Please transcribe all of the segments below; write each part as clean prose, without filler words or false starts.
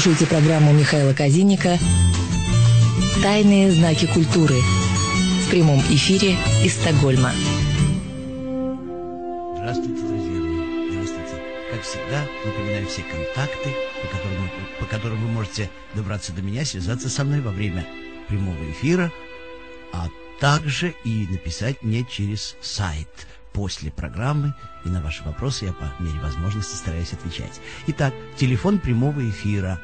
Слушайте программу Михаила Казинника «Тайные знаки культуры» в прямом эфире из Стокгольма. Здравствуйте, друзья мои. Здравствуйте. Как всегда, напоминаю все контакты, по которым вы можете добраться до меня, связаться со мной во время прямого эфира, а также и написать мне через сайт после программы, и на ваши вопросы я по мере возможности стараюсь отвечать. Итак, телефон прямого эфира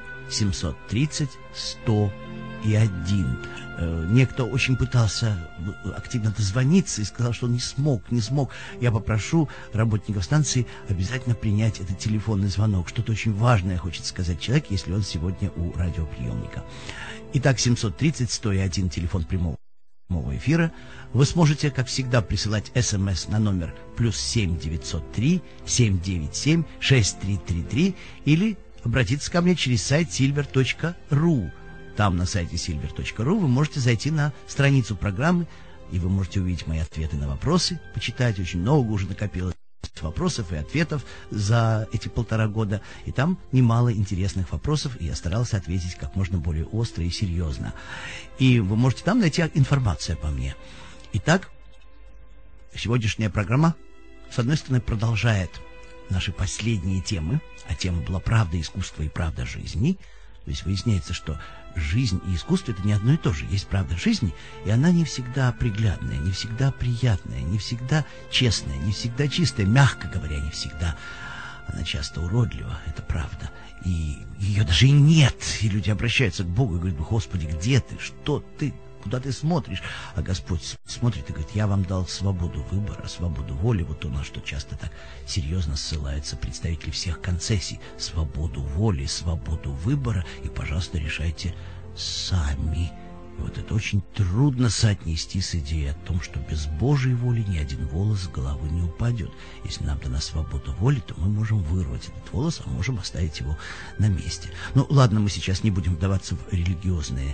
730-100-1. Некто очень пытался активно дозвониться и сказал, что не смог. Я попрошу работников станции обязательно принять этот телефонный звонок. Что-то очень важное хочет сказать человек, если он сегодня у радиоприемника. Итак, 730-100-1, телефон прямого эфира. Вы сможете, как всегда, присылать СМС на номер +7 903 797 6333 или обратиться ко мне через сайт silver.ru. Там на сайте silver.ru вы можете зайти на страницу программы, и вы можете увидеть мои ответы на вопросы, почитать. Очень много уже накопилось вопросов и ответов за эти 1,5 года, и там немало интересных вопросов, и я старался ответить как можно более остро и серьезно. И вы можете там найти информацию обо мне. Итак, сегодняшняя программа, с одной стороны, продолжает наши последние темы, а тема была «Правда искусства и правда жизни». То есть выясняется, что жизнь и искусство — это не одно и то же. Есть правда жизни, и она не всегда приглядная, не всегда приятная, не всегда честная, не всегда чистая, мягко говоря, не всегда. Она часто уродлива, это правда. И ее даже и нет. И люди обращаются к Богу и говорят: «Господи, где ты? Что ты? Куда ты смотришь?» А Господь смотрит и говорит: «Я вам дал свободу выбора, свободу воли». Вот то, на что часто так серьезно ссылаются представители всех концессий. Свободу воли, свободу выбора, и, пожалуйста, решайте сами. И вот это очень трудно соотнести с идеей о том, что без Божьей воли ни один волос с головы не упадет. Если нам дана свобода воли, то мы можем вырвать этот волос, а можем оставить его на месте. Ну, ладно, мы сейчас не будем вдаваться в религиозные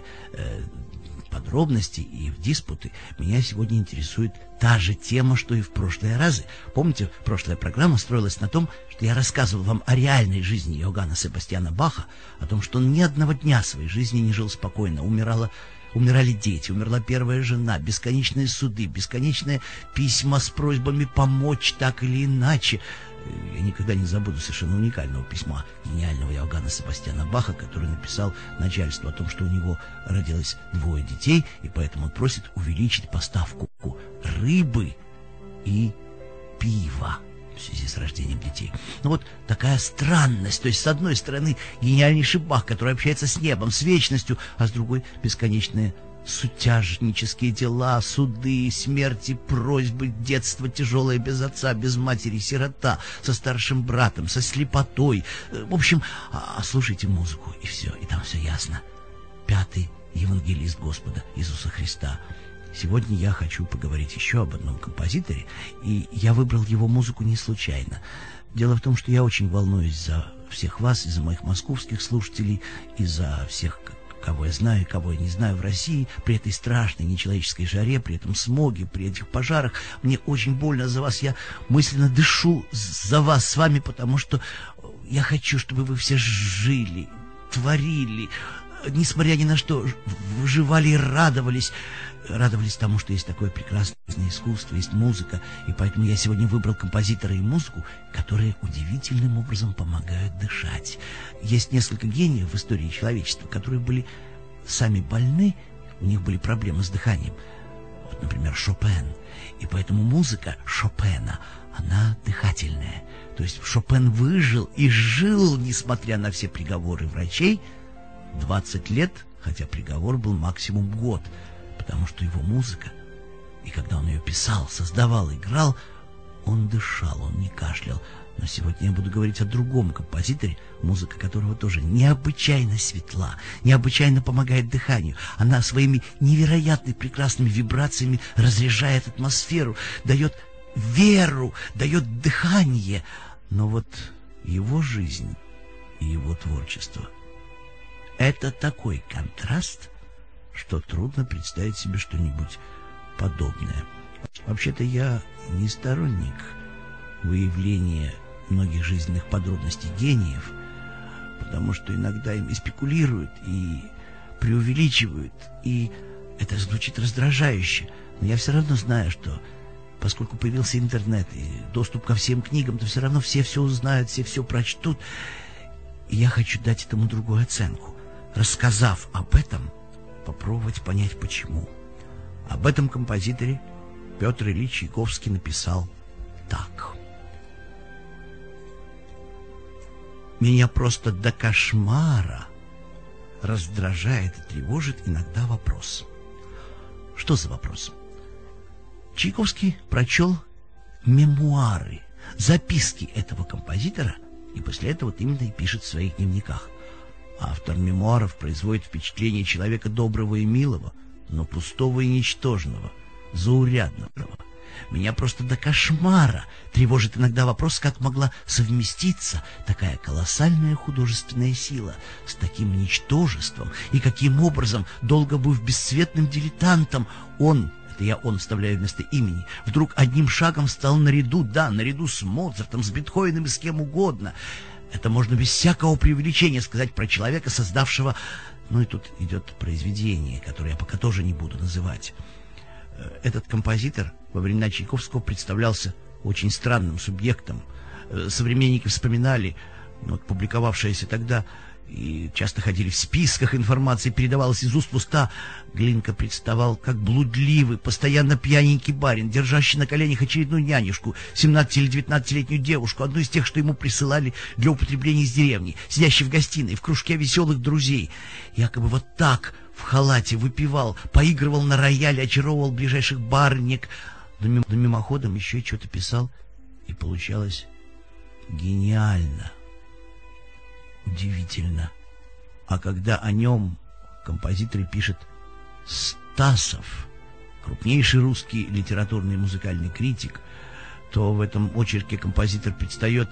подробности и в диспуты. Меня сегодня интересует та же тема, что и в прошлые разы. Помните, прошлая программа строилась на том, что я рассказывал вам о реальной жизни Иоганна Себастьяна Баха, о том, что он ни одного дня своей жизни не жил спокойно. Умирали дети, умерла первая жена, бесконечные суды, бесконечные письма с просьбами помочь так или иначе. Я никогда не забуду совершенно уникального письма гениального Иоганна Себастьяна Баха, который написал начальству о том, что у него родилось 2 детей, и поэтому он просит увеличить поставку рыбы и пива в связи с рождением детей. Ну вот такая странность. То есть, с одной стороны, гениальнейший Бах, который общается с небом, с вечностью, а с другой — бесконечные сутяжнические дела, суды, смерти, просьбы, детство тяжелое без отца, без матери, сирота, со старшим братом, со слепотой. В общем, слушайте музыку, и все, и там все ясно. 5-й евангелист Господа Иисуса Христа. Сегодня я хочу поговорить еще об одном композиторе, и я выбрал его музыку не случайно. Дело в том, что я очень волнуюсь за всех вас, и за моих московских слушателей, и за всех, кого я знаю и кого я не знаю в России, при этой страшной нечеловеческой жаре, при этом смоге, при этих пожарах. Мне очень больно за вас. Я мысленно дышу за вас с вами, потому что я хочу, чтобы вы все жили, творили, несмотря ни на что, выживали и радовались тому, что есть такое прекрасное искусство, есть музыка. И поэтому я сегодня выбрал композитора и музыку, которые удивительным образом помогают дышать. Есть несколько гениев в истории человечества, которые были сами больны, у них были проблемы с дыханием. Вот, например, Шопен. И поэтому музыка Шопена, она дыхательная. То есть Шопен выжил и жил, несмотря на все приговоры врачей, 20 лет, хотя приговор был максимум год. Потому что его музыка, и когда он ее писал, создавал, играл, он дышал, он не кашлял. Но сегодня я буду говорить о другом композиторе, музыка которого тоже необычайно светла, необычайно помогает дыханию. Она своими невероятно прекрасными вибрациями разряжает атмосферу, дает веру, дает дыхание. Но вот его жизнь и его творчество — это такой контраст, что трудно представить себе что-нибудь подобное. Вообще-то я не сторонник выявления многих жизненных подробностей гениев, потому что иногда им и спекулируют, и преувеличивают, и это звучит раздражающе. Но я все равно знаю, что поскольку появился интернет и доступ ко всем книгам, то все равно все узнают, все прочтут. И я хочу дать этому другую оценку. Рассказав об этом, попробовать понять, почему. Об этом композиторе Петр Ильич Чайковский написал так. Меня просто до кошмара раздражает и тревожит иногда вопрос. Что за вопрос? Чайковский прочел мемуары, записки этого композитора, и после этого вот именно и пишет в своих дневниках. Автор мемуаров производит впечатление человека доброго и милого, но пустого и ничтожного, заурядного. Меня просто до кошмара тревожит иногда вопрос, как могла совместиться такая колоссальная художественная сила с таким ничтожеством, и каким образом, долго быв бесцветным дилетантом, он, это я «он» вставляю вместо имени, вдруг одним шагом стал наряду с Моцартом, с Бетховеном и с кем угодно. Это можно без всякого преувеличения сказать про человека, создавшего... Ну и тут идет произведение, которое я пока тоже не буду называть. Этот композитор во времена Чайковского представлялся очень странным субъектом. Современники вспоминали, публиковавшееся тогда, и часто ходили в списках, информации передавалась из уст в уста. Глинка представал как блудливый, постоянно пьяненький барин, держащий на коленях очередную нянюшку, 17 или 19-летнюю девушку, одну из тех, что ему присылали для употребления из деревни, сидящий в гостиной, в кружке веселых друзей. Якобы вот так в халате выпивал, поигрывал на рояле, очаровывал ближайших барынек, но мимоходом еще и что-то писал, и получалось гениально. Удивительно. А когда о нем композитор пишет Стасов, крупнейший русский литературный и музыкальный критик, то в этом очерке композитор предстает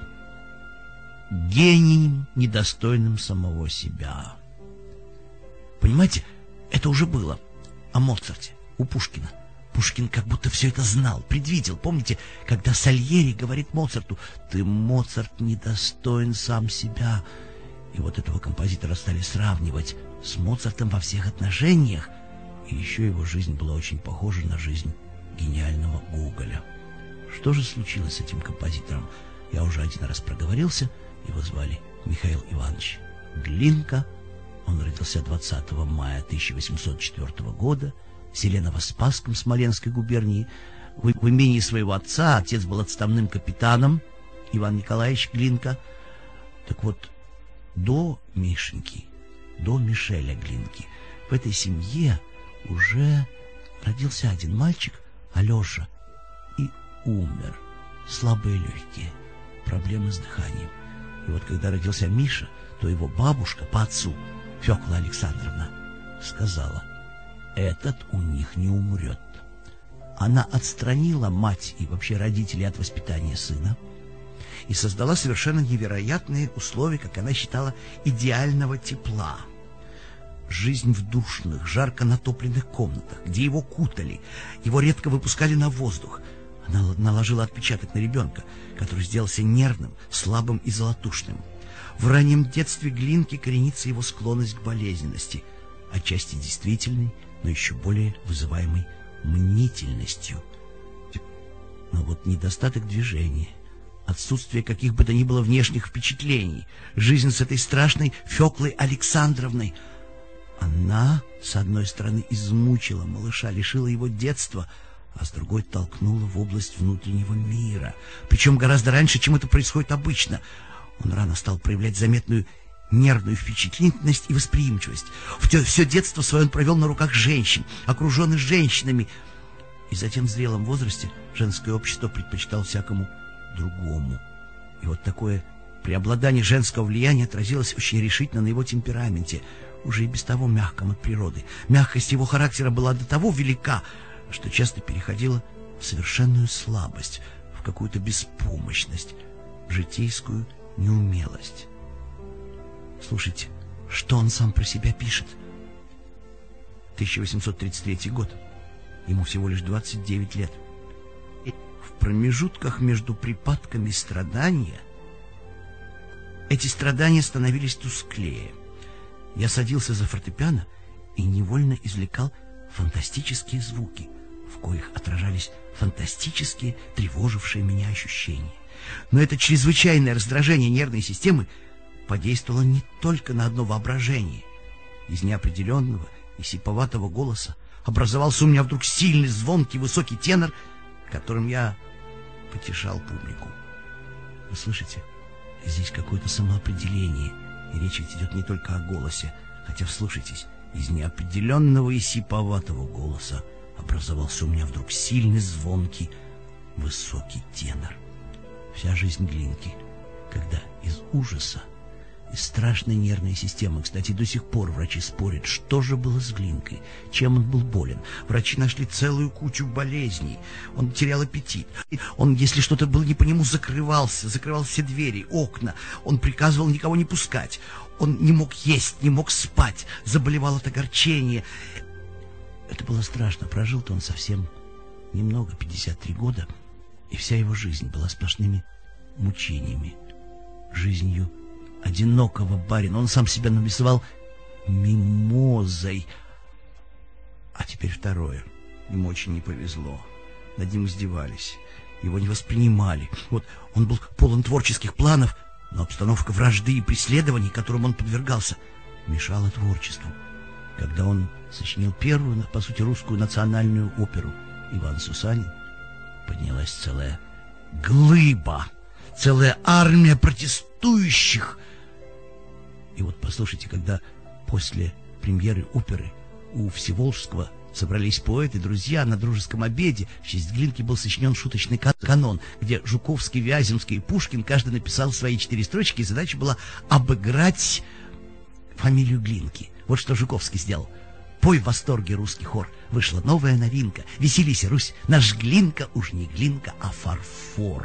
гением, недостойным самого себя. Понимаете, это уже было о Моцарте у Пушкина. Пушкин как будто все это знал, предвидел. Помните, когда Сальери говорит Моцарту: «Ты, Моцарт, недостоин сам себя». И вот этого композитора стали сравнивать с Моцартом во всех отношениях. И еще его жизнь была очень похожа на жизнь гениального Гоголя. Что же случилось с этим композитором? Я уже один раз проговорился. Его звали Михаил Иванович Глинка. Он родился 20 мая 1804 года в селе Новоспасском Смоленской губернии. В имении своего отца. Отец был отставным капитаном, Иван Николаевич Глинка. Так вот, до Мишеньки, до Мишеля Глинки, в этой семье уже родился один мальчик, Алеша, и умер. Слабые легкие, проблемы с дыханием. И вот когда родился Миша, то его бабушка по отцу, Фёкла Александровна, сказала: «Этот у них не умрет». Она отстранила мать и вообще родителей от воспитания сына и создала совершенно невероятные условия, как она считала, идеального тепла. Жизнь в душных, жарко натопленных комнатах, где его кутали, его редко выпускали на воздух. Она наложила отпечаток на ребенка, который сделался нервным, слабым и золотушным. В раннем детстве Глинки коренится его склонность к болезненности, отчасти действительной, но еще более вызываемой мнительностью. Но вот недостаток движения, отсутствие каких бы то ни было внешних впечатлений, жизнь с этой страшной Фёклой Александровной, она, с одной стороны, измучила малыша, лишила его детства, а с другой толкнула в область внутреннего мира, причем гораздо раньше, чем это происходит обычно. Он рано стал проявлять заметную нервную впечатлительность и восприимчивость. Все детство свое он провел на руках женщин, окруженный женщинами. И затем в зрелом возрасте женское общество предпочитало всякому другому. И вот такое преобладание женского влияния отразилось очень решительно на его темпераменте, уже и без того мягком от природы. Мягкость его характера была до того велика, что часто переходила в совершенную слабость, в какую-то беспомощность, житейскую неумелость. Слушайте, что он сам про себя пишет. 1833 год. Ему всего лишь 29 лет. В промежутках между припадками страдания эти страдания становились тусклее. Я садился за фортепиано и невольно извлекал фантастические звуки, в коих отражались фантастические, тревожившие меня ощущения. Но это чрезвычайное раздражение нервной системы подействовало не только на одно воображение. Из неопределенного и сиповатого голоса образовался у меня вдруг сильный, звонкий, высокий тенор, которым я потешал публику. Вы слышите, здесь какое-то самоопределение, и речь ведь идет не только о голосе, хотя, вслушайтесь, из неопределенного и сиповатого голоса образовался у меня вдруг сильный, звонкий, высокий тенор. Вся жизнь Глинки, когда из ужаса, из страшной нервной системы, кстати, до сих пор врачи спорят, что же было с Глинкой, чем он был болен. Врачи нашли целую кучу болезней. Он терял аппетит. Он, если что-то было не по нему, закрывал все двери, окна. Он приказывал никого не пускать. Он не мог есть, не мог спать. Заболевал от огорчения. Это было страшно. Прожил-то он совсем немного, 53 года, и вся его жизнь была сплошными мучениями, жизнью одинокого барина. Он сам себя нарисовал мимозой. А теперь второе. Ему очень не повезло. Над ним издевались. Его не воспринимали. Вот он был полон творческих планов, но обстановка вражды и преследований, которым он подвергался, мешала творчеству. Когда он сочинил первую, по сути, русскую национальную оперу «Иван Сусанин», поднялась целая глыба, целая армия протестующих. И вот послушайте, когда после премьеры оперы у Всеволжского собрались поэты, друзья, на дружеском обеде в честь Глинки был сочинен шуточный канон, где Жуковский, Вяземский и Пушкин каждый написал свои 4 строчки, и задача была обыграть фамилию Глинки. Вот что Жуковский сделал. «Пой в восторге русский хор, вышла новая новинка, веселись, Русь, наш Глинка уж не глинка, а фарфор».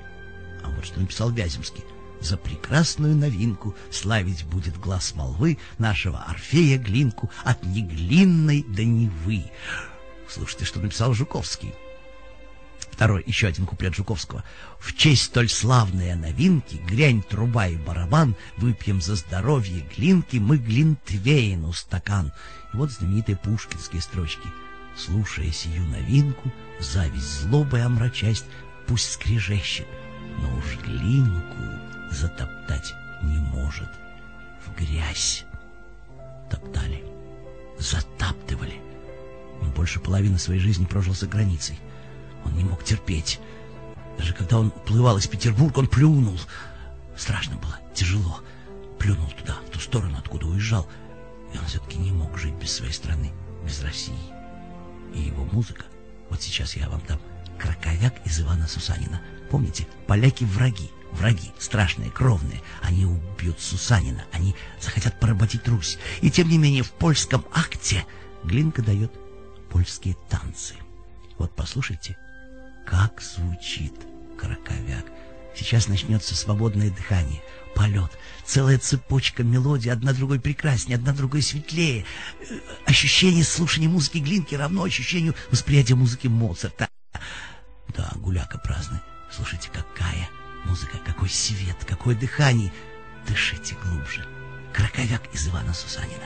А вот что написал Вяземский. «За прекрасную новинку славить будет глаз молвы нашего Орфея Глинку от неглинной до Невы». Слушайте, что написал Жуковский. Второй, еще один куплет Жуковского. «В честь столь славной новинки, грянь труба и барабан, выпьем за здоровье Глинки мы глинтвейну стакан». И вот знаменитые пушкинские строчки. «Слушая сию новинку, зависть злобой омрачасть, пусть скрежещет, но уж Глинку затоптать не может». В грязь топтали, затаптывали. Он больше половины своей жизни прожил за границей. Он не мог терпеть. Даже когда он уплывал из Петербурга, он плюнул. Страшно было, тяжело. Плюнул туда, в ту сторону, откуда уезжал. И он все-таки не мог жить без своей страны, без России. И его музыка. Вот сейчас я вам дам «Краковяк» из Ивана Сусанина. Помните, поляки враги, страшные, кровные. Они убьют Сусанина, они захотят поработить Русь. И тем не менее в польском акте Глинка дает польские танцы. Вот послушайте, как звучит «Краковяк». Сейчас начнется свободное дыхание, полет, целая цепочка мелодий, одна другой прекраснее, одна другой светлее. Ощущение слушания музыки Глинки равно ощущению восприятия музыки Моцарта. Да, гуляка праздный. Слушайте, какая музыка, какой свет, какое дыхание. Дышите глубже. «Краковяк» из Ивана Сусанина.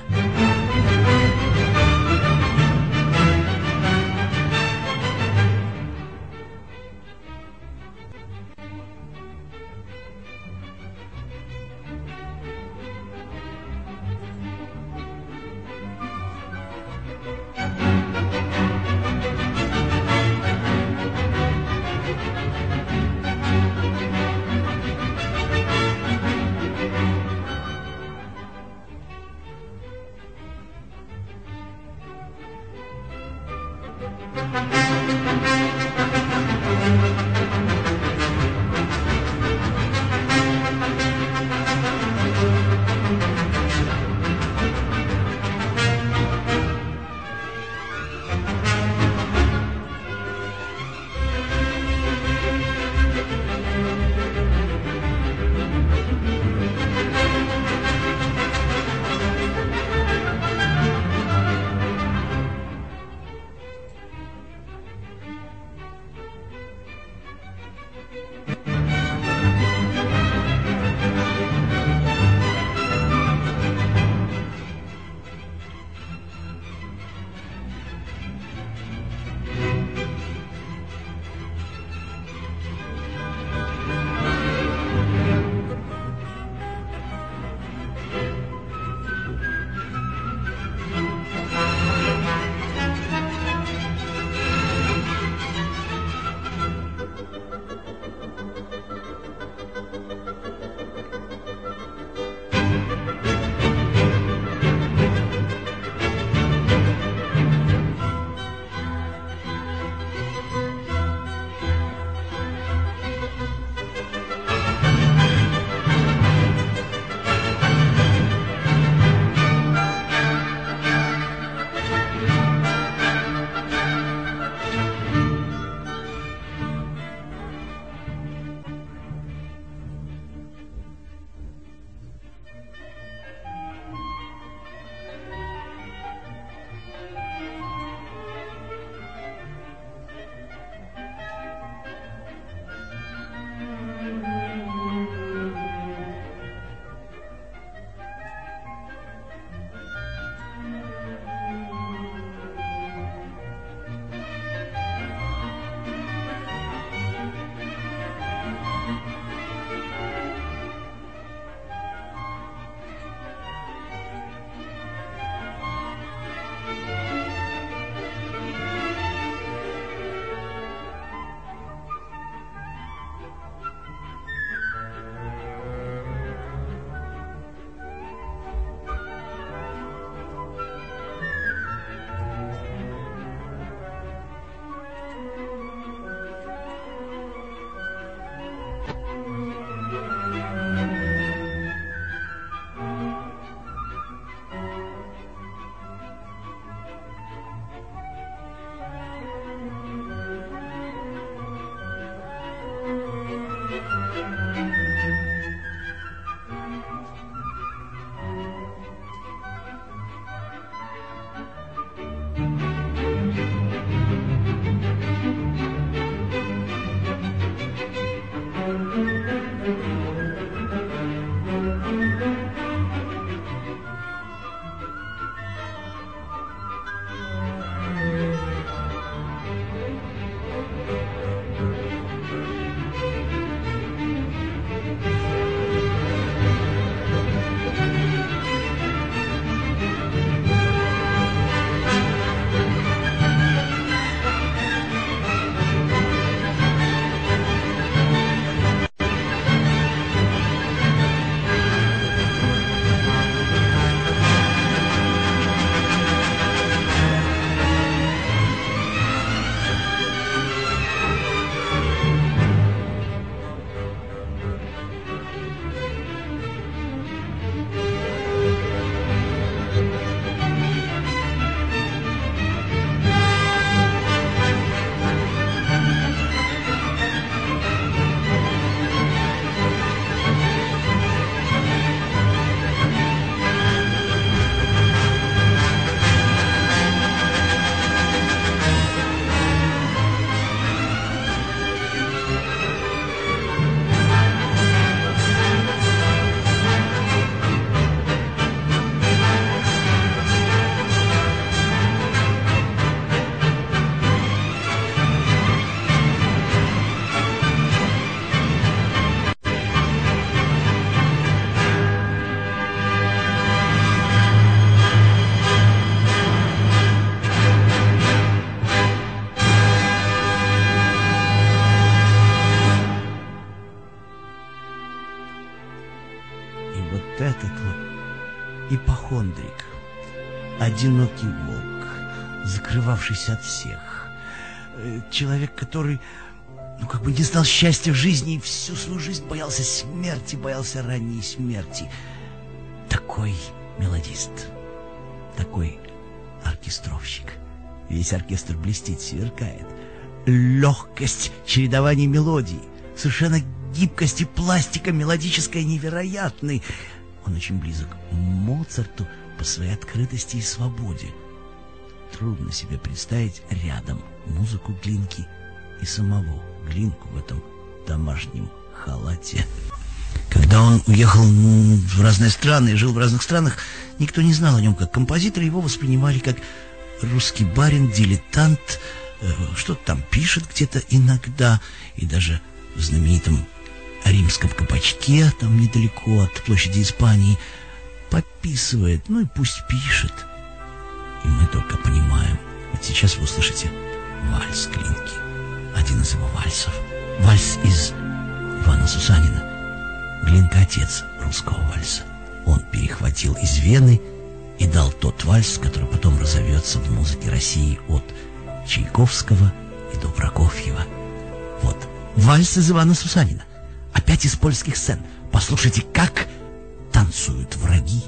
ипохондрик, одинокий волк, закрывавшийся от всех, человек, который, как бы не знал счастья в жизни и всю свою жизнь боялся смерти, боялся ранней смерти. Такой мелодист, такой оркестровщик. Весь оркестр блестит, сверкает. Легкость чередования мелодий, совершенно гибкость и пластика мелодическая невероятный. Он очень близок к Моцарту по своей открытости и свободе. Трудно себе представить рядом музыку Глинки и самого Глинку в этом домашнем халате. Когда он уехал в разные страны и жил в разных странах, никто не знал о нем как композитора, его воспринимали как русский барин, дилетант, что-то там пишет где-то иногда, и даже в знаменитом римском кабачке, там недалеко от площади Испании, пописывает, и пусть пишет. И мы только понимаем. Вот сейчас вы услышите вальс Глинки, один из его вальсов, вальс из Ивана Сусанина. Глинка — отец русского вальса. Он перехватил из Вены и дал тот вальс, который потом разовьется в музыке России от Чайковского и до Прокофьева. Вот, вальс из Ивана Сусанина. Опять из польских сцен. Послушайте, как танцуют враги.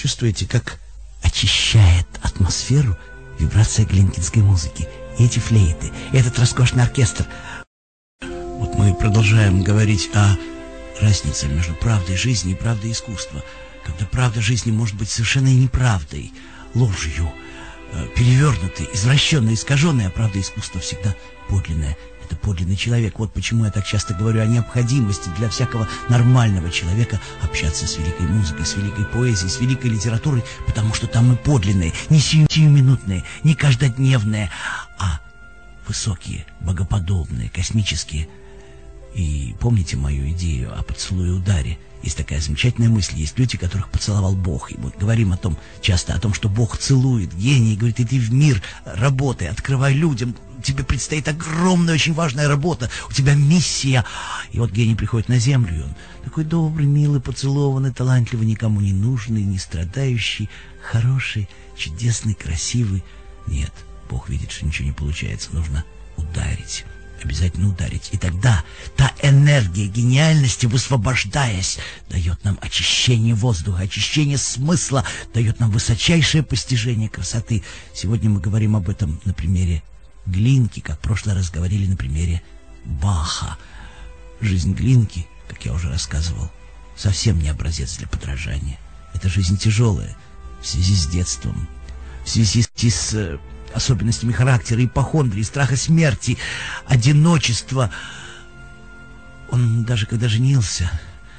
чувствуете, как очищает атмосферу вибрация глинкинской музыки. И эти флейты, и этот роскошный оркестр. Вот мы продолжаем говорить о разнице между правдой жизни и правдой искусства. Когда правда жизни может быть совершенно неправдой, ложью, перевернутой, извращенной, искаженной, а правда искусства всегда подлинная. Это подлинный человек. Вот почему я так часто говорю о необходимости для всякого нормального человека общаться с великой музыкой, с великой поэзией, с великой литературой, потому что там мы подлинные, не сиюминутные, не каждодневные, а высокие, богоподобные, космические. И помните мою идею о поцелуе-ударе? Есть такая замечательная мысль. Есть люди, которых поцеловал Бог. И мы говорим часто о том, что Бог целует гений, говорит: иди в мир, работай, открывай людям. Тебе предстоит огромная, очень важная работа. У тебя миссия. И вот гений приходит на землю, и он такой добрый, милый, поцелованный, талантливый, никому не нужный, не страдающий, хороший, чудесный, красивый. Нет, Бог видит, что ничего не получается. Нужно ударить. Обязательно ударить. И тогда та энергия гениальности, высвобождаясь, дает нам очищение воздуха, очищение смысла, дает нам высочайшее постижение красоты. Сегодня мы говорим об этом на примере Глинки, как в прошлый раз говорили на примере Баха. Жизнь Глинки, как я уже рассказывал, совсем не образец для подражания. Это жизнь тяжелая в связи с детством, в связи с особенностями характера, ипохондрии, страха смерти, одиночества. Он даже когда женился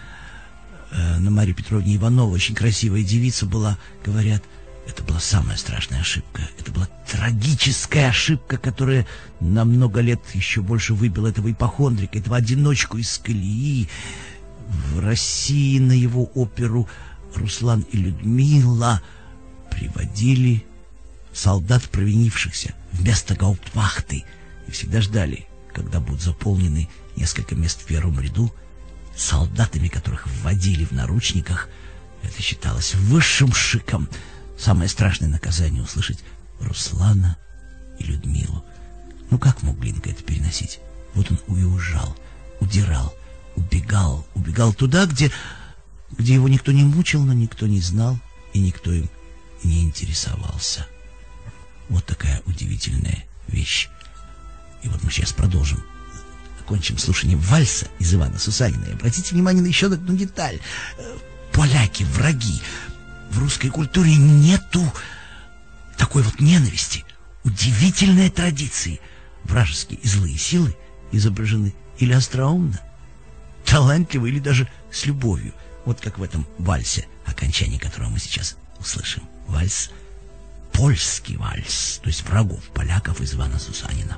на Марии Петровне Ивановой, очень красивая девица была, говорят, это была самая страшная ошибка. Это была трагическая ошибка, которая на много лет еще больше выбила этого ипохондрика, этого одиночку из колеи. В России на его оперу «Руслан и Людмила» приводили солдат провинившихся вместо гауптвахты и всегда ждали, когда будут заполнены несколько мест в первом ряду солдатами, которых вводили в наручниках. Это считалось высшим шиком. Самое страшное наказание — услышать Руслана и Людмилу. Ну как мог Глинка это переносить? Вот он уезжал, удирал, убегал туда, где его никто не мучил, но никто не знал, и никто им не интересовался. Вот такая удивительная вещь. И вот мы сейчас продолжим. Окончим слушание вальса из Ивана Сусанина. И обратите внимание на еще одну деталь. Поляки, враги. В русской культуре нету такой вот ненависти. Удивительные традиции. Вражеские и злые силы изображены или остроумно, талантливо, или даже с любовью. Вот как в этом вальсе, окончание которого мы сейчас услышим. Вальс, польский вальс, то есть врагов поляков из Ивана Сусанина.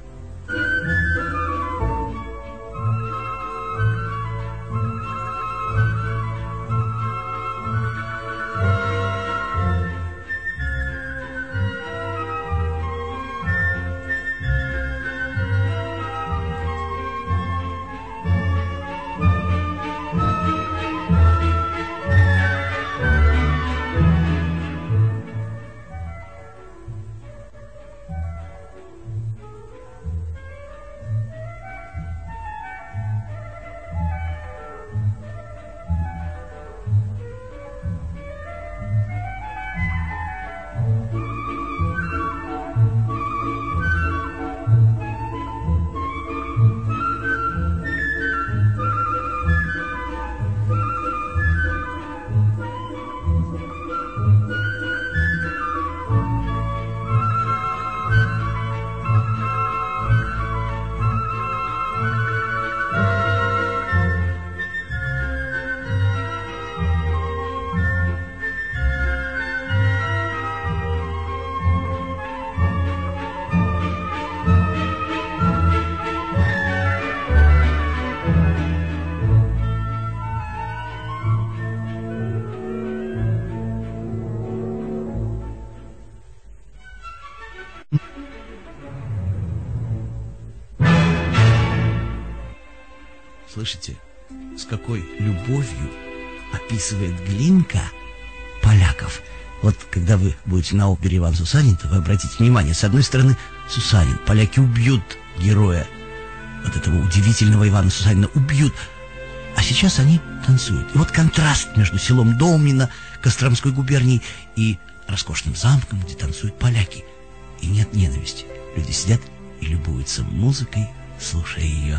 Слышите, с какой любовью описывает Глинка поляков. Вот когда вы будете на опере Иван Сусанин, то вы обратите внимание, с одной стороны Сусанин, поляки убьют героя, вот этого удивительного Ивана Сусанина, убьют, а сейчас они танцуют. И вот контраст между селом Долмино, Костромской губернии, и роскошным замком, где танцуют поляки. И нет ненависти. Люди сидят и любуются музыкой, слушая ее.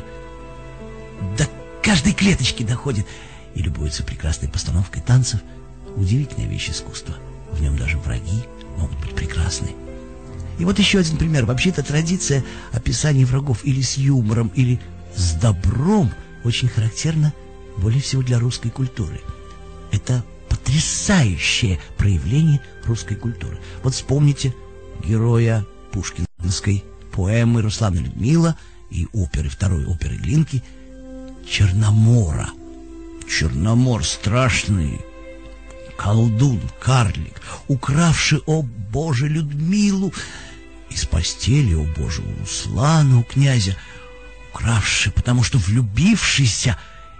До каждой клеточки доходит и любуются прекрасной постановкой танцев. Удивительная вещь искусства. В нем даже враги могут быть прекрасны. И вот еще один пример. Вообще-то традиция описания врагов или с юмором, или с добром очень характерна более всего для русской культуры. Это потрясающее проявление русской культуры. Вот вспомните героя пушкинской поэмы «Руслан и Людмила» и второй оперы Глинки Черномора. Черномор страшный, колдун, карлик, укравший, о Боже, Людмилу из постели, о Боже, у Руслана, у князя, укравший, потому что влюбившийся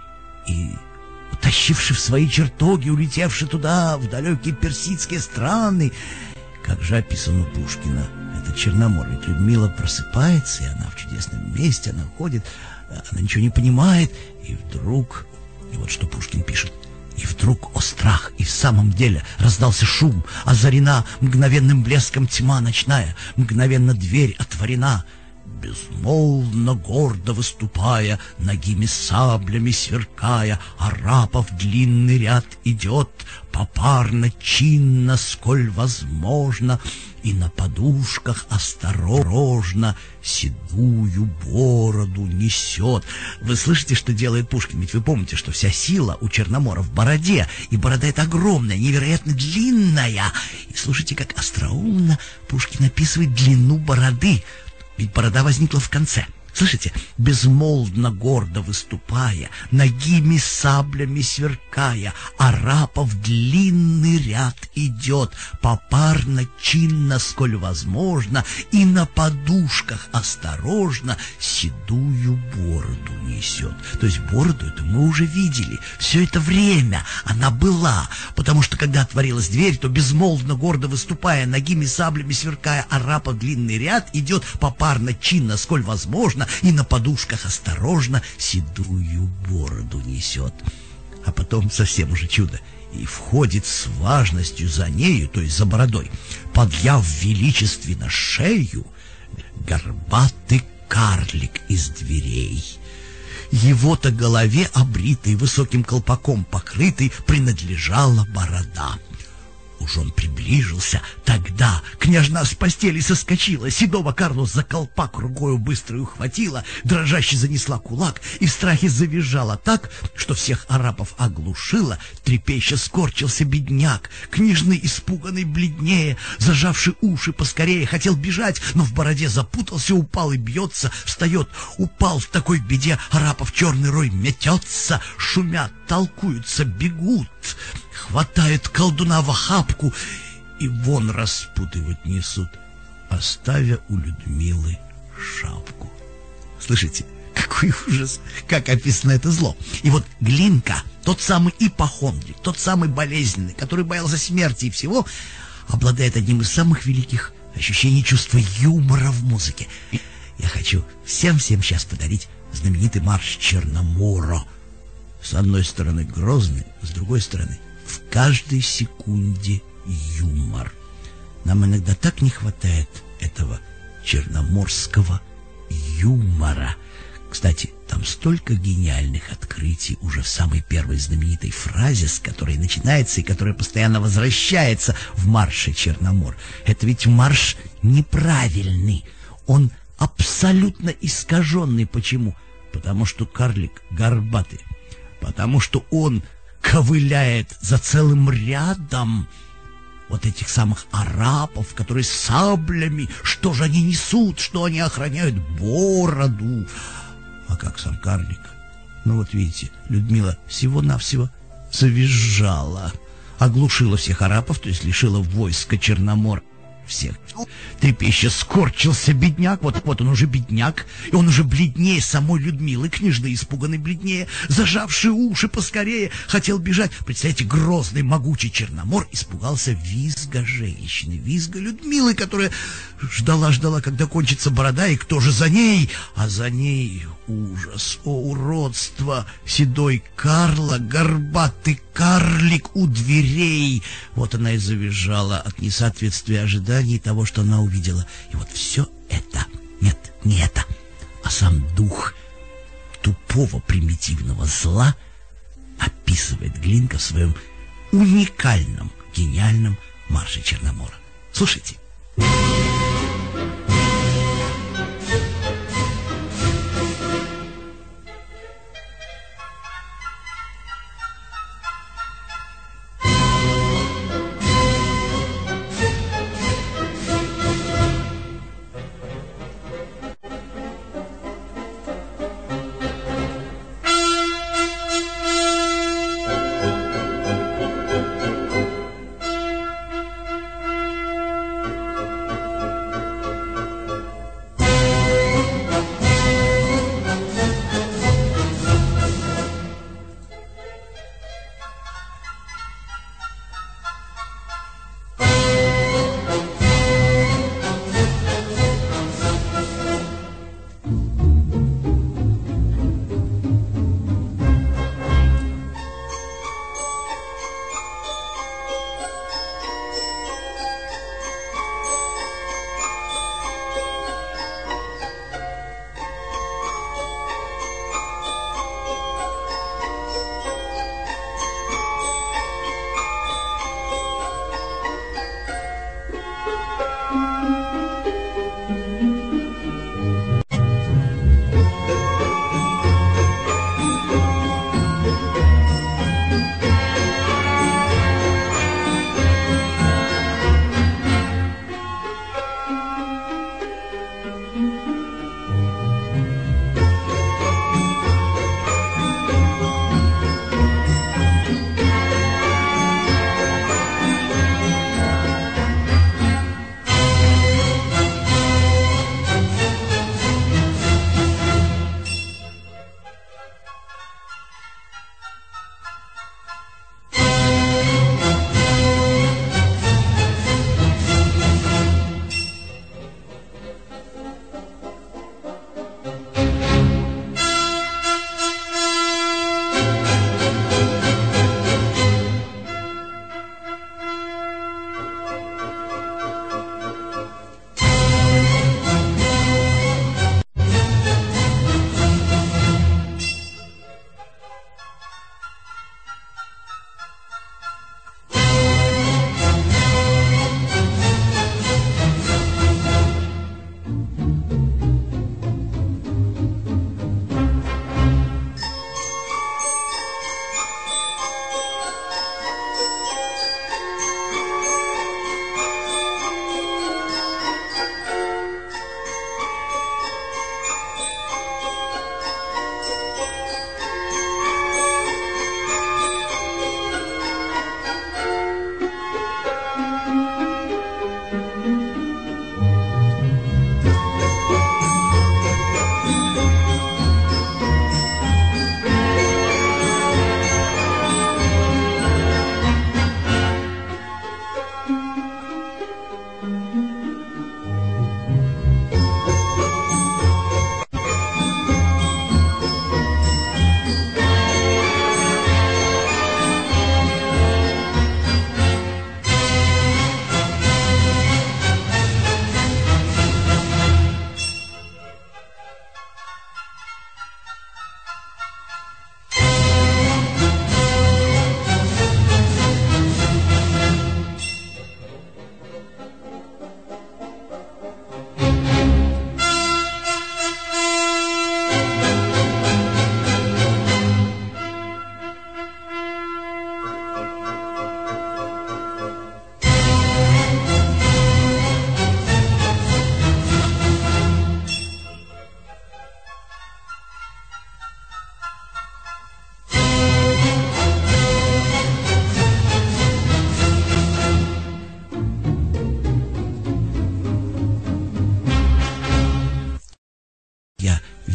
и утащивший в свои чертоги, улетевший туда, в далекие персидские страны. Как же описано у Пушкина это Черномор. Ведь Людмила просыпается, и она в чудесном месте, она ходит, она ничего не понимает, и вдруг, и вот что Пушкин пишет: и вдруг, о страх, и в самом деле раздался шум, озарена мгновенным блеском тьма ночная, мгновенно дверь отворена. Безмолвно, гордо выступая, ногими саблями сверкая, арапов длинный ряд идет, попарно, чинно, сколь возможно, и на подушках осторожно седую бороду несет. Вы слышите, что делает Пушкин? Ведь вы помните, что вся сила у Черномора в бороде, и борода эта огромная, невероятно длинная. И слушайте, как остроумно Пушкин описывает длину бороды. Ведь борода возникла в конце. Слышите? Безмолвно, гордо выступая, ногими саблями сверкая, арапов длинный ряд идет, попарно, чинно, сколь возможно, и на подушках осторожно седую бороду несет. То есть бороду эту мы уже видели. Все это время она была, потому что когда отворилась дверь, то безмолвно, гордо выступая, ногими саблями сверкая, арапов длинный ряд идет, попарно, чинно, сколь возможно, и на подушках осторожно седую бороду несет. А потом совсем уже чудо. И входит с важностью за нею, то есть за бородой, подъяв величественно шею, горбатый карлик из дверей. Его-то голове, обритой, высоким колпаком покрытой, принадлежала борода. Уж он приближился, тогда княжна с постели соскочила, седого Карлу за колпак рукою быстро ухватила, дрожаще занесла кулак и в страхе завизжала так, что всех арапов оглушила. Трепеща скорчился бедняк, княжны испуганный бледнее, зажавший уши поскорее, хотел бежать, но в бороде запутался, упал и бьется, встает, упал в такой беде, арапов черный рой метется, шумят, толкуются, бегут, хватают колдуна в охапку и вон распутывать несут, оставя у Людмилы шапку. Слышите, какой ужас, как описано это зло. И вот Глинка, тот самый ипохондрик, тот самый болезненный, который боялся смерти и всего, обладает одним из самых великих ощущений чувства юмора в музыке. Я хочу всем сейчас подарить знаменитый марш Черномора. С одной стороны грозный, с другой стороны в каждой секунде юмор. Нам иногда так не хватает этого черноморского юмора. Кстати, там столько гениальных открытий уже в самой первой знаменитой фразе, с которой начинается и которая постоянно возвращается в марше Черномор. Это ведь марш неправильный. Он абсолютно искаженный. Почему? Потому что карлик горбатый. Потому что он ковыляет за целым рядом вот этих самых арапов, которые с саблями, что же они несут, что они охраняют бороду. А как сам карлик? Ну вот видите, Людмила всего-навсего завизжала, оглушила всех арапов, то есть лишила войска Черномор всех. Трепеща скорчился бедняк, вот он уже бедняк, и он уже бледнее самой Людмилы, княжны испуганный бледнее, зажавший уши поскорее, хотел бежать. Представляете, грозный, могучий Черномор испугался визга женщины, визга Людмилы, которая ждала, когда кончится борода, и кто же за ней? А за ней ужас, уродство, седой Карло, горбатый карлик у дверей. Вот она и завизжала от несоответствия ожиданий того, что она увидела. И вот все это, нет, не это, а сам дух тупого примитивного зла описывает Глинка в своем уникальном, гениальном марше Черномора. Слушайте.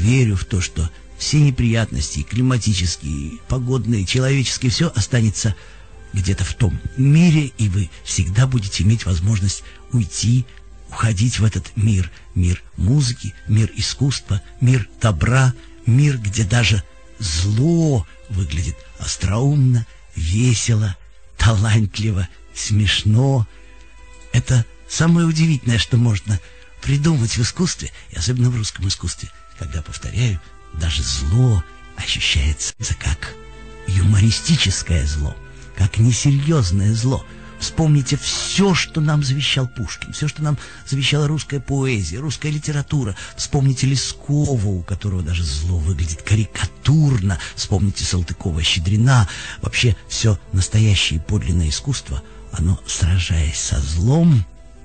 верю в то, что все неприятности, климатические, погодные, человеческие, все останется где-то в том мире, и вы всегда будете иметь возможность уходить в этот мир. Мир музыки, мир искусства, мир добра, мир, где даже зло выглядит остроумно, весело, талантливо, смешно. Это самое удивительное, что можно придумать в искусстве, и особенно в русском искусстве, когда, повторяю, даже зло ощущается как юмористическое зло, как несерьезное зло. Вспомните все, что нам завещал Пушкин, все, что нам завещала русская поэзия, русская литература. Вспомните Лескова, у которого даже зло выглядит карикатурно. Вспомните Салтыкова-Щедрина. Вообще все настоящее и подлинное искусство, оно, сражаясь со злом,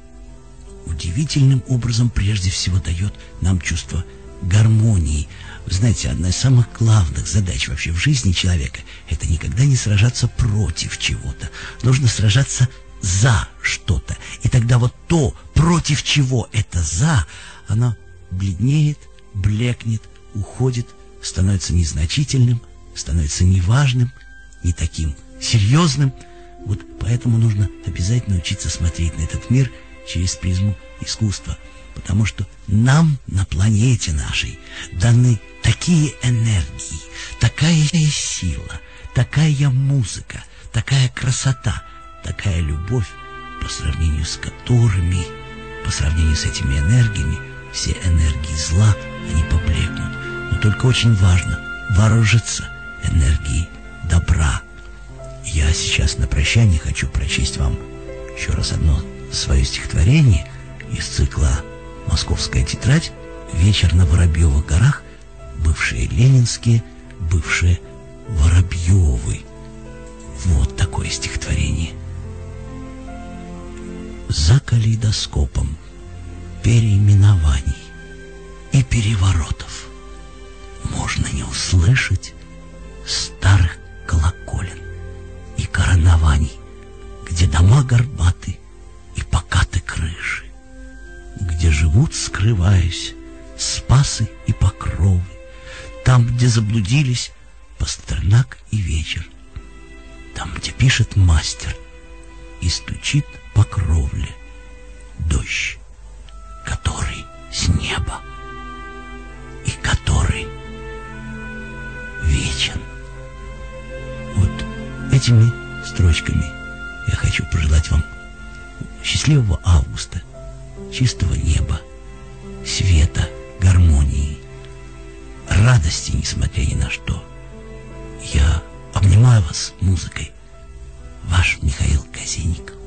удивительным образом прежде всего дает нам чувство гармонии. Вы знаете, одна из самых главных задач вообще в жизни человека — это никогда не сражаться против чего-то. Нужно сражаться за что-то. И тогда вот то, против чего это «за», оно бледнеет, блекнет, уходит, становится незначительным, становится неважным, не таким серьезным. Вот поэтому нужно обязательно учиться смотреть на этот мир через призму искусства. Потому что нам на планете нашей даны такие энергии, такая сила, такая музыка, такая красота, такая любовь, по сравнению с которыми, по сравнению с этими энергиями, все энергии зла, они поблекнут. Но только очень важно вооружиться энергией добра. Я сейчас на прощание хочу прочесть вам еще раз одно свое стихотворение из цикла «Московская тетрадь», «Вечер на Воробьевых горах», бывшие ленинские, бывшие Воробьевы. Вот такое стихотворение. За калейдоскопом переименований и переворотов можно не услышать старых колоколен и коронований, где дома горбаты и покаты крыши, где живут, скрываясь, Спасы и Покровы, там, где заблудились Пастернак и Вечер, там, где пишет мастер и стучит по кровле дождь, который с неба и который вечен. Вот этими строчками я хочу пожелать вам счастливого августа, чистого неба, света, гармонии, радости, несмотря ни на что. Я обнимаю вас музыкой. Ваш Михаил Казинник.